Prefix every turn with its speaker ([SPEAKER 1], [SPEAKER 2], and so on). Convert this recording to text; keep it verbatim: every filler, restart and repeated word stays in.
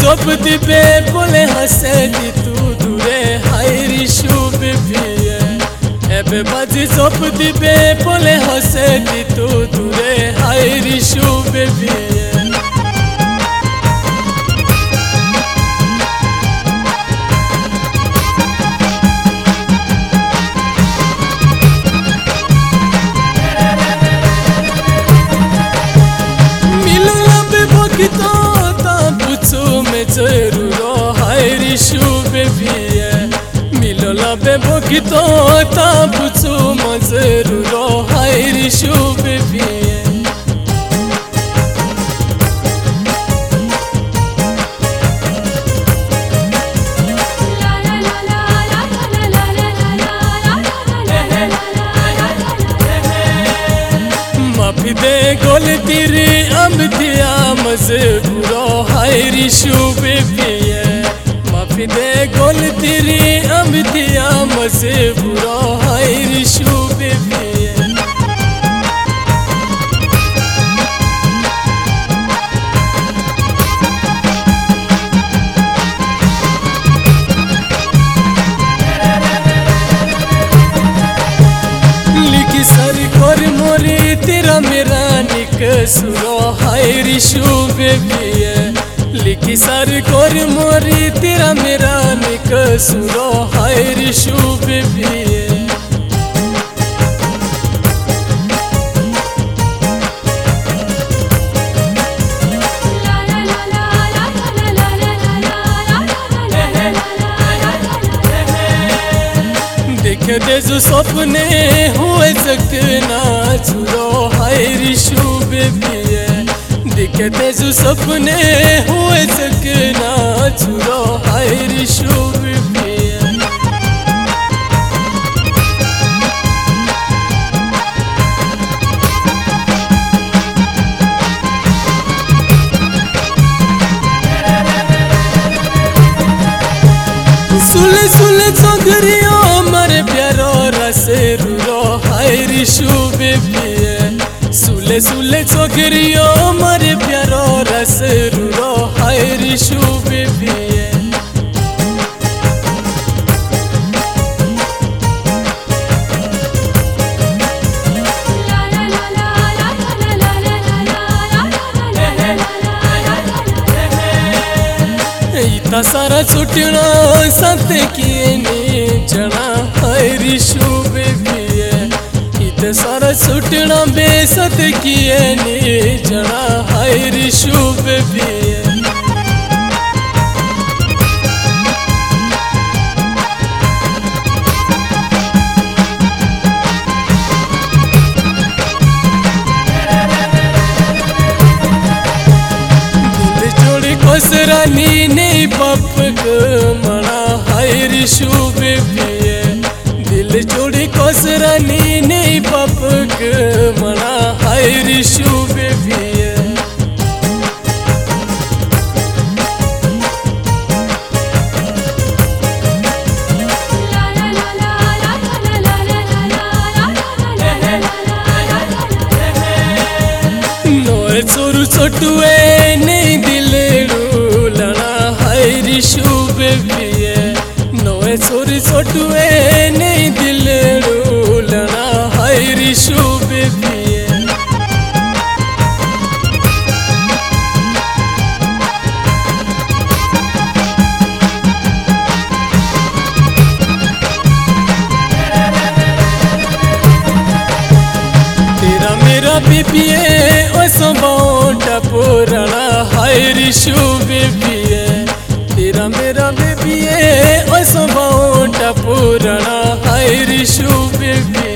[SPEAKER 1] চোপ দিবে বলে হাসে দি তু দূরে হাইরি শুবে বিয়ে এবে বাজি চোপ দিবে বলে হাসে দি তু দূরে হাইরি শুবে বিয়ে जरूर हायरी शुबे बिये मिलला बे बगितो ता पुछु म जरूर हायरी शुबे बिये माफी दे गलती रे अब दिया मजबूर हायरी शुबे बिये माफी दे गलती रे अब दिया मजबूर हायरी शुबे बिये लिखी सारी कर मोरी तेरा मेरा निकसुरो हायरी शुबे बिये लिखी सारी कर मोरी तेरा मेरा निकसुरो हायरी शुबे बिये देखे दे जो सपने हुए सकना छुरो हायरी शुबे बिये देखे दे जो सपने हुए सकना छुरो हायरी शुबे बिये सुले सुले चौधरियों मारे प्यारो रसे रूरो हायरी शुबे बिये सुले सुले चौधरियों मारे प्यारो रसे रूरो हायरी शुबे बिये इतना सारा छुटना साथे किए ने जना हायरी शुबे बिये इतना सारा छुटना बेसत किए ने जना हायरी शुबे बिये कसरानी नहीं बाप मना हायरी शुबे बिये दिल जोड़ी कसरानी नहीं बाप मना हायरी शुबे बिये नोए चोरू छोटुए नहीं दिले हायरी शुबे बिये नोए चोरी छोटुए नहीं दिल रूलना हायरी शुबे बिये तेरा मेरा बीबिये ओ सबोटा पुराना हायरी शुबे बिये तेरा मेरा बिये ओ सबोटा पुराना हायरी शुबे बिये।